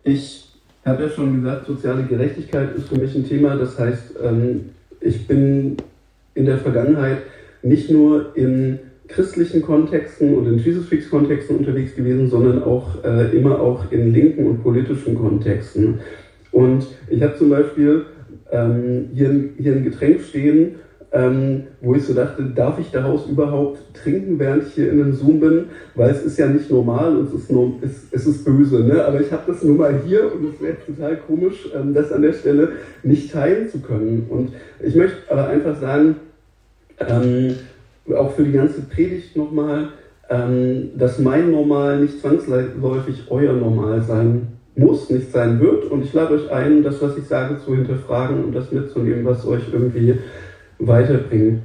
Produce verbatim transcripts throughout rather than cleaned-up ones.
Ich habe ja schon gesagt, soziale Gerechtigkeit ist für mich ein Thema. Das heißt, ich bin in der Vergangenheit nicht nur in christlichen Kontexten und in Jesus-Freaks-Kontexten unterwegs gewesen, sondern auch äh, immer auch in linken und politischen Kontexten. Und ich habe zum Beispiel ähm, hier, hier ein Getränk stehen, ähm, wo ich so dachte, darf ich daraus überhaupt trinken, während ich hier in einem Zoom bin? Weil es ist ja nicht normal und es ist, nur, es, es ist böse, ne? Aber ich habe das nun mal hier und es wäre total komisch, ähm, das an der Stelle nicht teilen zu können. Und ich möchte aber einfach sagen, ähm, auch für die ganze Predigt nochmal, ähm, dass mein Normal nicht zwangsläufig euer Normal sein muss, nicht sein wird. Und ich lade euch ein, das, was ich sage, zu hinterfragen und das mitzunehmen, was euch irgendwie weiterbringt.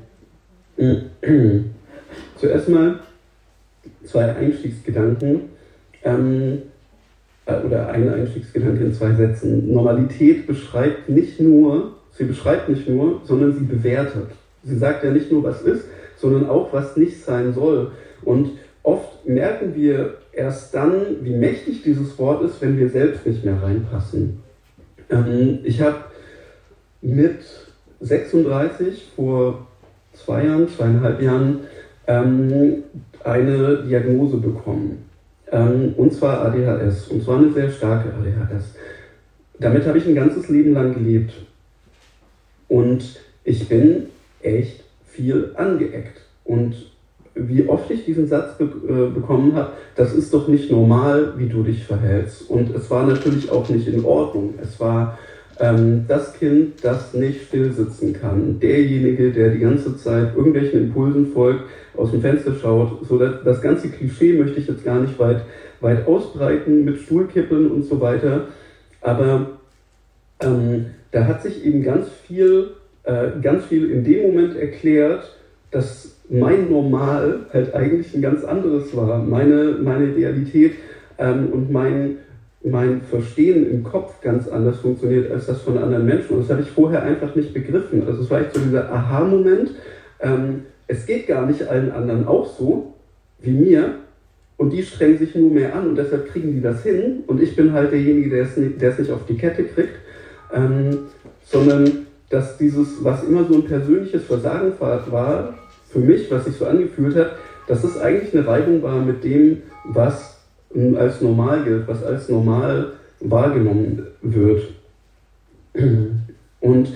Zuerst mal zwei Einstiegsgedanken, ähm, oder ein Einstiegsgedanke in zwei Sätzen. Normalität beschreibt nicht nur, sie beschreibt nicht nur, sondern sie bewertet. Sie sagt ja nicht nur, was ist, sondern auch, was nicht sein soll. Und oft merken wir erst dann, wie mächtig dieses Wort ist, wenn wir selbst nicht mehr reinpassen. Ähm, ich habe mit sechsunddreißig, vor zwei Jahren, zweieinhalb Jahren, ähm, eine Diagnose bekommen. Ähm, und zwar A D H S. Und zwar eine sehr starke A D H S. Damit habe ich ein ganzes Leben lang gelebt. Und ich bin echt viel angeeckt. Und wie oft ich diesen Satz be- äh, bekommen habe, das ist doch nicht normal, wie du dich verhältst. Und es war natürlich auch nicht in Ordnung. Es war ähm, das Kind, das nicht still sitzen kann. Derjenige, der die ganze Zeit irgendwelchen Impulsen folgt, aus dem Fenster schaut. So das, das ganze Klischee möchte ich jetzt gar nicht weit, weit ausbreiten mit Stuhlkippeln und so weiter. Aber ähm, da hat sich eben ganz viel ganz viel in dem Moment erklärt, dass mein Normal halt eigentlich ein ganz anderes war. Meine, meine Realität ähm, und mein, mein Verstehen im Kopf ganz anders funktioniert als das von anderen Menschen. Und das habe ich vorher einfach nicht begriffen. Also es war echt so dieser Aha-Moment, ähm, es geht gar nicht allen anderen auch so wie mir und die strengen sich nur mehr an und deshalb kriegen die das hin und ich bin halt derjenige, der es nicht, der es nicht auf die Kette kriegt, ähm, sondern dass dieses, was immer so ein persönliches Versagen war, für mich, was sich so angefühlt hat, dass es eigentlich eine Reibung war mit dem, was als normal gilt, was als normal wahrgenommen wird. Und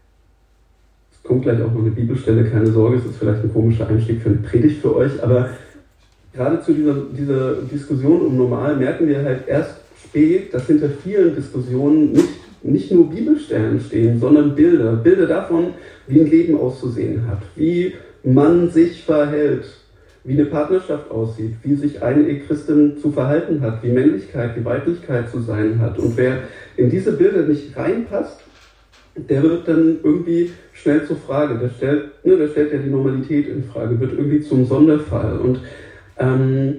es kommt gleich auch noch eine Bibelstelle, keine Sorge, es ist vielleicht ein komischer Einstieg für eine Predigt für euch, aber gerade zu dieser, dieser Diskussion um normal merken wir halt erst spät, dass hinter vielen Diskussionen nicht nicht nur Bibelstellen stehen, sondern Bilder. Bilder davon, wie ein Leben auszusehen hat, wie man sich verhält, wie eine Partnerschaft aussieht, wie sich eine Christin zu verhalten hat, wie Männlichkeit, wie Weiblichkeit zu sein hat. Und wer in diese Bilder nicht reinpasst, der wird dann irgendwie schnell zur Frage. Der stellt, ne, der stellt ja die Normalität in Frage, wird irgendwie zum Sonderfall. Und ähm,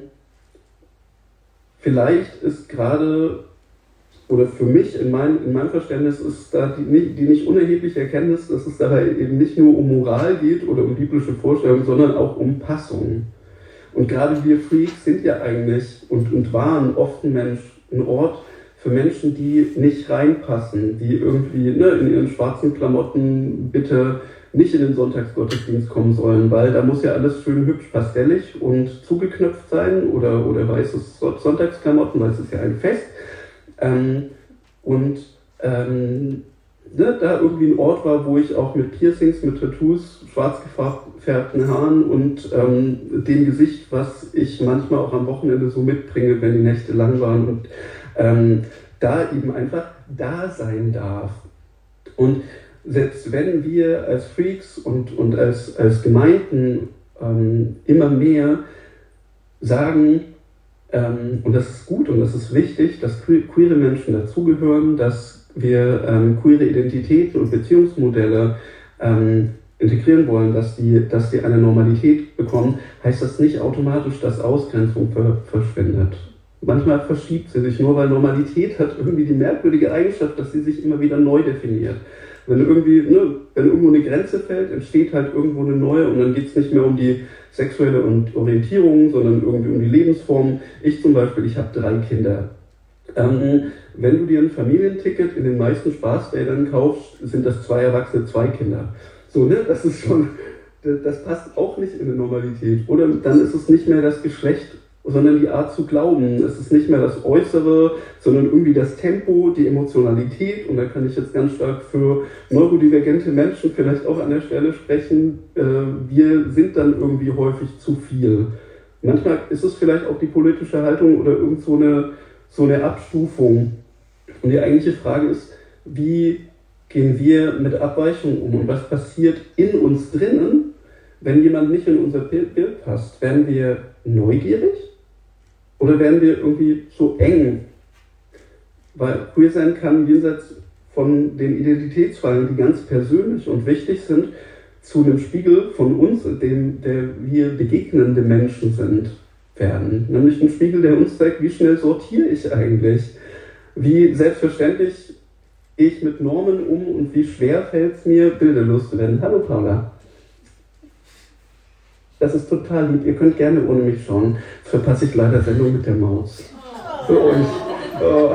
vielleicht ist gerade oder für mich, in, mein, in meinem Verständnis, ist da die, die nicht unerhebliche Erkenntnis, dass es dabei eben nicht nur um Moral geht oder um biblische Vorstellungen, sondern auch um Passung. Und gerade wir Freaks sind ja eigentlich und, und waren oft ein, Mensch, ein Ort für Menschen, die nicht reinpassen, die irgendwie ne, in ihren schwarzen Klamotten bitte nicht in den Sonntagsgottesdienst kommen sollen, weil da muss ja alles schön hübsch pastellig und zugeknöpft sein oder, oder weißes Sonntagsklamotten, weil es ist ja ein Fest. Ähm, und ähm, ne, da irgendwie ein Ort war, wo ich auch mit Piercings, mit Tattoos, schwarz gefärbten Haaren und ähm, dem Gesicht, was ich manchmal auch am Wochenende so mitbringe, wenn die Nächte lang waren und ähm, da eben einfach da sein darf. Und selbst wenn wir als Freaks und, und als, als Gemeinden ähm, immer mehr sagen, Ähm, und das ist gut und das ist wichtig, dass que- queere Menschen dazugehören, dass wir ähm, queere Identitäten und Beziehungsmodelle ähm, integrieren wollen, dass die, dass die eine Normalität bekommen, heißt das nicht automatisch, dass Ausgrenzung ver- verschwindet. Manchmal verschiebt sie sich nur, weil Normalität hat irgendwie die merkwürdige Eigenschaft, dass sie sich immer wieder neu definiert. Wenn irgendwie, ne, wenn irgendwo eine Grenze fällt, entsteht halt irgendwo eine neue und dann geht es nicht mehr um die sexuelle Orientierung, sondern irgendwie um die Lebensform. Ich zum Beispiel, ich habe drei Kinder. Ähm, wenn du dir ein Familienticket in den meisten Spaßbädern kaufst, sind das zwei Erwachsene, zwei Kinder. So, ne? Das ist schon, das passt auch nicht in eine Normalität. Oder dann ist es nicht mehr das Geschlecht, sondern die Art zu glauben. Es ist nicht mehr das Äußere, sondern irgendwie das Tempo, die Emotionalität. Und da kann ich jetzt ganz stark für neurodivergente Menschen vielleicht auch an der Stelle sprechen. Äh, wir sind dann irgendwie häufig zu viel. Manchmal ist es vielleicht auch die politische Haltung oder irgend so eine, so eine Abstufung. Und die eigentliche Frage ist, wie gehen wir mit Abweichungen um und was passiert in uns drinnen, wenn jemand nicht in unser Bild passt? Werden wir neugierig oder werden wir irgendwie so eng? Weil queer sein kann jenseits von den Identitätsfragen, die ganz persönlich und wichtig sind, zu einem Spiegel von uns, dem der wir begegnende Menschen sind, werden. Nämlich ein Spiegel, der uns zeigt, wie schnell sortiere ich eigentlich, wie selbstverständlich ich mit Normen um und wie schwer fällt es mir, Bilder loszuwerden. Hallo Paula. Das ist total lieb. Ihr könnt gerne ohne mich schauen. Jetzt verpasse ich leider Sendung mit der Maus. Für euch. Oh.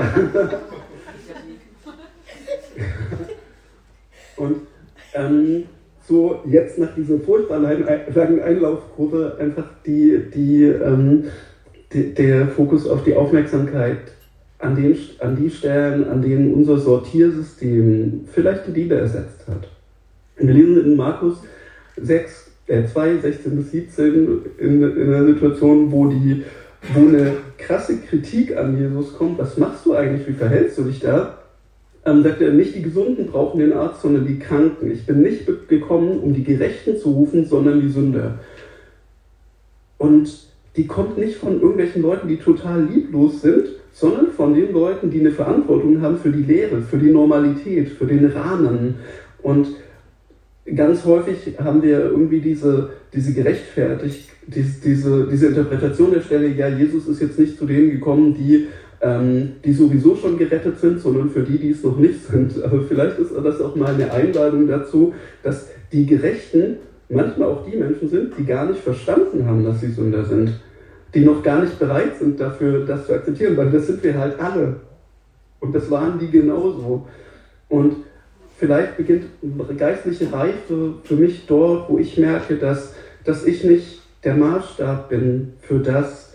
Und ähm, so jetzt nach dieser furchtbar langen Einlaufkurve einfach die, die, ähm, die, der Fokus auf die Aufmerksamkeit an, den, an die Stellen, an denen unser Sortiersystem vielleicht die Liebe ersetzt hat. Wir lesen in Markus sechs, äh zwei, sechzehn bis siebzehn in, in einer Situation, wo, die, wo eine krasse Kritik an Jesus kommt. Was machst du eigentlich? Wie verhältst du dich da? Ähm, sagt er, nicht die Gesunden brauchen den Arzt, sondern die Kranken. Ich bin nicht gekommen, um die Gerechten zu rufen, sondern die Sünder. Und die kommt nicht von irgendwelchen Leuten, die total lieblos sind, sondern von den Leuten, die eine Verantwortung haben für die Lehre, für die Normalität, für den Rahmen. Und ganz häufig haben wir irgendwie diese, diese gerechtfertigt, diese, diese, diese Interpretation der Stelle, ja, Jesus ist jetzt nicht zu denen gekommen, die, ähm, die sowieso schon gerettet sind, sondern für die, die es noch nicht sind. Aber vielleicht ist das auch mal eine Einladung dazu, dass die Gerechten manchmal auch die Menschen sind, die gar nicht verstanden haben, dass sie Sünder sind, die noch gar nicht bereit sind dafür, das zu akzeptieren, weil das sind wir halt alle. Und das waren die genauso. Und vielleicht beginnt geistliche Reife für mich dort, wo ich merke, dass, dass ich nicht der Maßstab bin für das,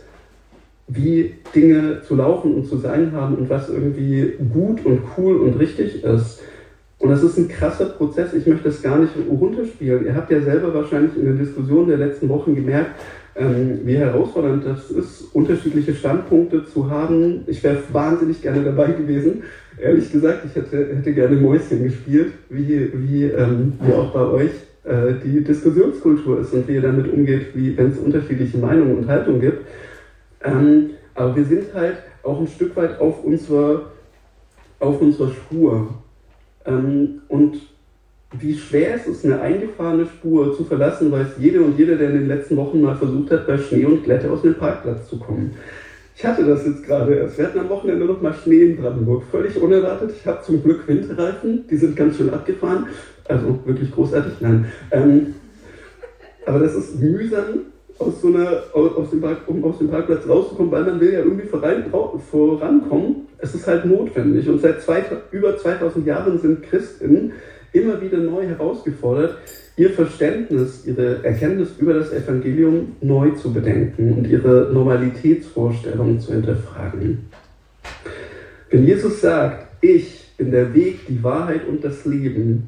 wie Dinge zu laufen und zu sein haben und was irgendwie gut und cool und richtig ist. Und das ist ein krasser Prozess, ich möchte das gar nicht runterspielen. Ihr habt ja selber wahrscheinlich in der Diskussion der letzten Wochen gemerkt, ähm, wie herausfordernd das ist, unterschiedliche Standpunkte zu haben. Ich wäre wahnsinnig gerne dabei gewesen. Ehrlich gesagt, ich hätte, hätte gerne Mäuschen gespielt, wie, wie, ähm, wie auch bei euch äh, die Diskussionskultur ist und wie ihr damit umgeht, wie wenn es unterschiedliche Meinungen und Haltungen gibt. Ähm, aber wir sind halt auch ein Stück weit auf unserer, auf unserer Spur. Ähm, und wie schwer es ist, eine eingefahrene Spur zu verlassen, weiß jede und jeder, der in den letzten Wochen mal versucht hat, bei Schnee und Glätte aus dem Parkplatz zu kommen. Ich hatte das jetzt gerade erst. Wir hatten am Wochenende noch mal Schnee in Brandenburg. Völlig unerwartet. Ich habe zum Glück Winterreifen. Die sind ganz schön abgefahren. Also wirklich großartig. Nein. Ähm, aber das ist mühsam, aus so einer, aus dem Park, um aus dem Parkplatz rauszukommen, weil man will ja irgendwie voran, vorankommen. Es ist halt notwendig. Und seit zwei, über zweitausend Jahren sind Christinnen immer wieder neu herausgefordert, ihr Verständnis, ihre Erkenntnis über das Evangelium neu zu bedenken und ihre Normalitätsvorstellungen zu hinterfragen. Wenn Jesus sagt, ich bin der Weg, die Wahrheit und das Leben,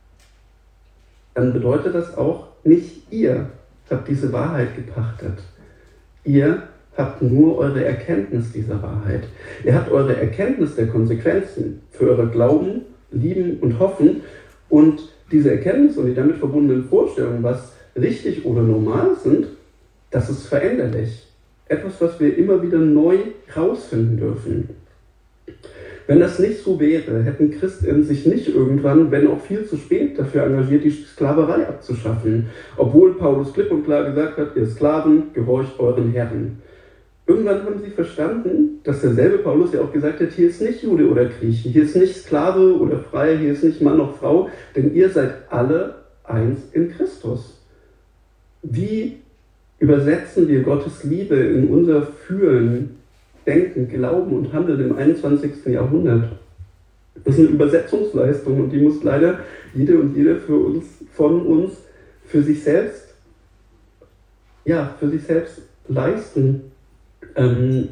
dann bedeutet das auch, nicht ihr habt diese Wahrheit gepachtet. Ihr habt nur eure Erkenntnis dieser Wahrheit. Ihr habt eure Erkenntnis der Konsequenzen für eure Glauben, Lieben und Hoffen. Und diese Erkenntnis und die damit verbundenen Vorstellungen, was richtig oder normal sind, das ist veränderlich. Etwas, was wir immer wieder neu herausfinden dürfen. Wenn das nicht so wäre, hätten Christen sich nicht irgendwann, wenn auch viel zu spät, dafür engagiert, die Sklaverei abzuschaffen. Obwohl Paulus klipp und klar gesagt hat, ihr Sklaven, gehorcht euren Herren. Irgendwann haben sie verstanden, dass derselbe Paulus ja auch gesagt hat, hier ist nicht Jude oder Grieche, hier ist nicht Sklave oder Freier, hier ist nicht Mann noch Frau, denn ihr seid alle eins in Christus. Wie übersetzen wir Gottes Liebe in unser Fühlen denken, glauben und handeln im einundzwanzigsten Jahrhundert. Das ist eine Übersetzungsleistung und die muss leider jede und jeder für uns, von uns, für sich selbst, ja, für sich selbst leisten. Ähm,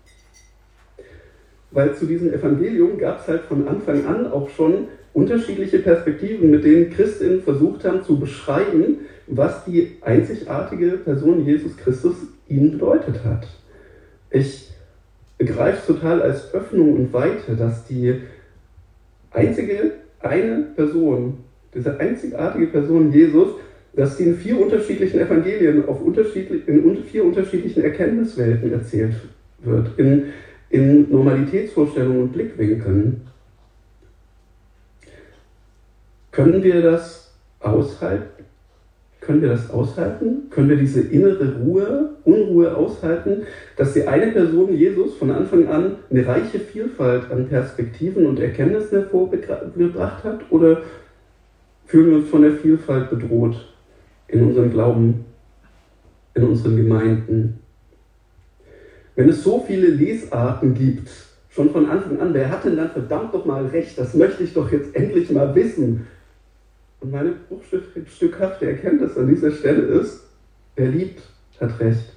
weil zu diesem Evangelium gab es halt von Anfang an auch schon unterschiedliche Perspektiven, mit denen Christinnen versucht haben zu beschreiben, was die einzigartige Person Jesus Christus ihnen bedeutet hat. Ich begreife es total als Öffnung und Weite, dass die einzige, eine Person, diese einzigartige Person Jesus, dass die in vier unterschiedlichen Evangelien auf unterschiedlich, in vier unterschiedlichen Erkenntniswelten erzählt wird, in, in Normalitätsvorstellungen und Blickwinkeln. Können wir das aushalten? Können wir das aushalten? Können wir diese innere Ruhe, Unruhe aushalten, dass die eine Person Jesus von Anfang an eine reiche Vielfalt an Perspektiven und Erkenntnissen hervorgebracht hat? Oder fühlen wir uns von der Vielfalt bedroht in unserem Glauben, in unseren Gemeinden? Wenn es so viele Lesarten gibt, schon von Anfang an, wer hat denn dann verdammt doch mal recht? Das möchte ich doch jetzt endlich mal wissen. Und meine bruchstückhafte Erkenntnis an dieser Stelle ist, wer liebt, hat Recht.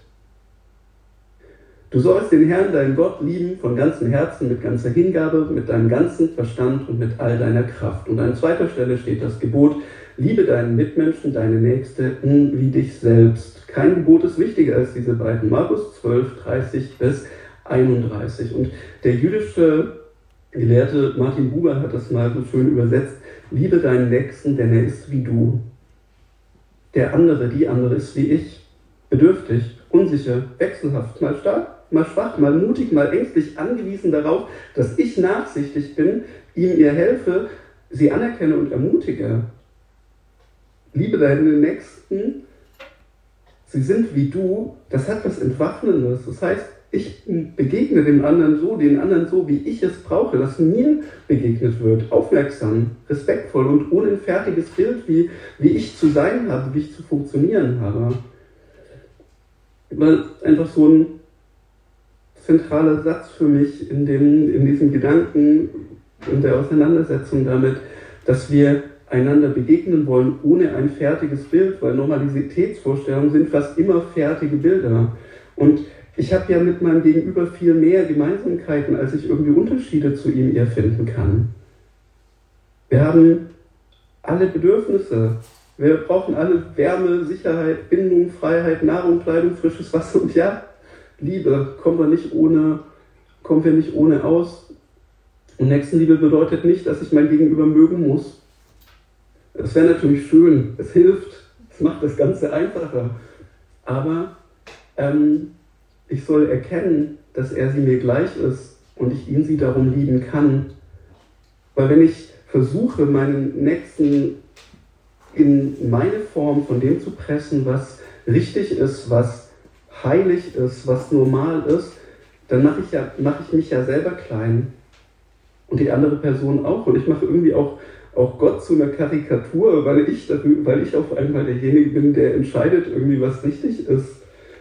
Du sollst den Herrn, deinen Gott, lieben von ganzem Herzen, mit ganzer Hingabe, mit deinem ganzen Verstand und mit all deiner Kraft. Und an zweiter Stelle steht das Gebot, liebe deinen Mitmenschen, deine Nächste wie dich selbst. Kein Gebot ist wichtiger als diese beiden. Markus zwölf, dreißig bis einunddreißig. Und der jüdische Gelehrte Martin Buber hat das mal so schön übersetzt, liebe deinen Nächsten, denn er ist wie du. Der andere, die andere ist wie ich. Bedürftig, unsicher, wechselhaft, mal stark, mal schwach, mal mutig, mal ängstlich, angewiesen darauf, dass ich nachsichtig bin, ihm ihr helfe, sie anerkenne und ermutige. Liebe deine Nächsten, sie sind wie du, das hat was Entwaffnendes. Das heißt, ich begegne dem anderen so, den anderen so, wie ich es brauche, dass mir begegnet wird. Aufmerksam, respektvoll und ohne ein fertiges Bild, wie, wie ich zu sein habe, wie ich zu funktionieren habe. Weil einfach so ein zentraler Satz für mich in, dem, in diesem Gedanken und der Auseinandersetzung damit, dass wir einander begegnen wollen ohne ein fertiges Bild, weil Normalitätsvorstellungen sind fast immer fertige Bilder. Und ich habe ja mit meinem Gegenüber viel mehr Gemeinsamkeiten, als ich irgendwie Unterschiede zu ihm ihr finden kann. Wir haben alle Bedürfnisse. Wir brauchen alle Wärme, Sicherheit, Bindung, Freiheit, Nahrung, Kleidung, frisches Wasser und ja, Liebe. Kommen wir nicht ohne, kommen wir nicht ohne aus. Und Nächstenliebe bedeutet nicht, dass ich mein Gegenüber mögen muss. Das wäre natürlich schön, es hilft, es macht das Ganze einfacher. Aber ähm, ich soll erkennen, dass er sie mir gleich ist und ich ihn sie darum lieben kann. Weil wenn ich versuche, meinen Nächsten in meine Form von dem zu pressen, was richtig ist, was heilig ist, was normal ist, dann mache ich, ja, mache ich mich ja selber klein. Und die andere Person auch. Und ich mache irgendwie auch, auch Gott zu einer Karikatur, weil ich, dafür, weil ich auf einmal derjenige bin, der entscheidet irgendwie, was richtig ist.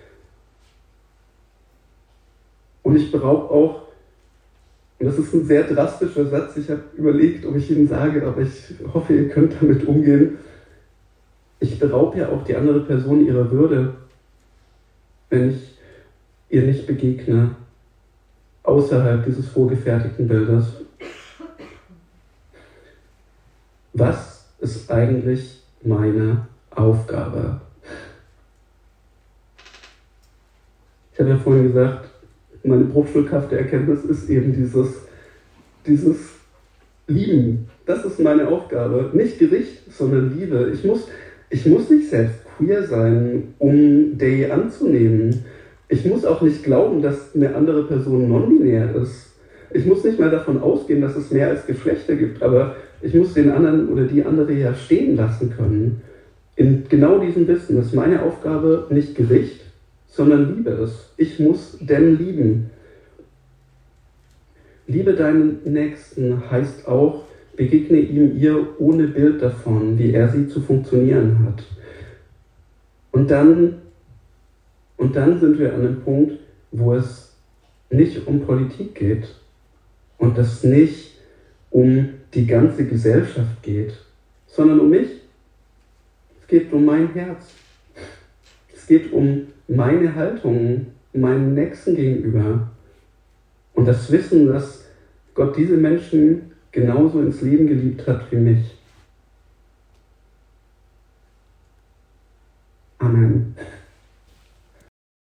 Und ich beraube auch, und das ist ein sehr drastischer Satz, ich habe überlegt, ob ich ihn sage, aber ich hoffe, ihr könnt damit umgehen. Ich beraube ja auch die andere Person ihrer Würde, wenn ich ihr nicht begegne, außerhalb dieses vorgefertigten Bildes. Was ist eigentlich meine Aufgabe? Ich habe ja vorhin gesagt, meine bruchstückhafte Erkenntnis ist eben dieses, dieses Lieben. Das ist meine Aufgabe. Nicht Gericht, sondern Liebe. Ich muss, ich muss nicht selbst queer sein, um Day anzunehmen. Ich muss auch nicht glauben, dass eine andere Person non-binär ist. Ich muss nicht mal davon ausgehen, dass es mehr als Geschlechter gibt, aber ich muss den anderen oder die andere ja stehen lassen können. In genau diesem Wissen ist meine Aufgabe nicht Gericht, sondern Liebe ist. Ich muss denn lieben. Liebe deinen Nächsten heißt auch, begegne ihm ihr ohne Bild davon, wie er sie zu funktionieren hat. Und dann, und dann sind wir an einem Punkt, wo es nicht um Politik geht und das nicht um die ganze Gesellschaft geht, sondern um mich. Es geht um mein Herz. Es geht um meine Haltung, meinem Nächsten gegenüber. Und das Wissen, dass Gott diese Menschen genauso ins Leben geliebt hat wie mich.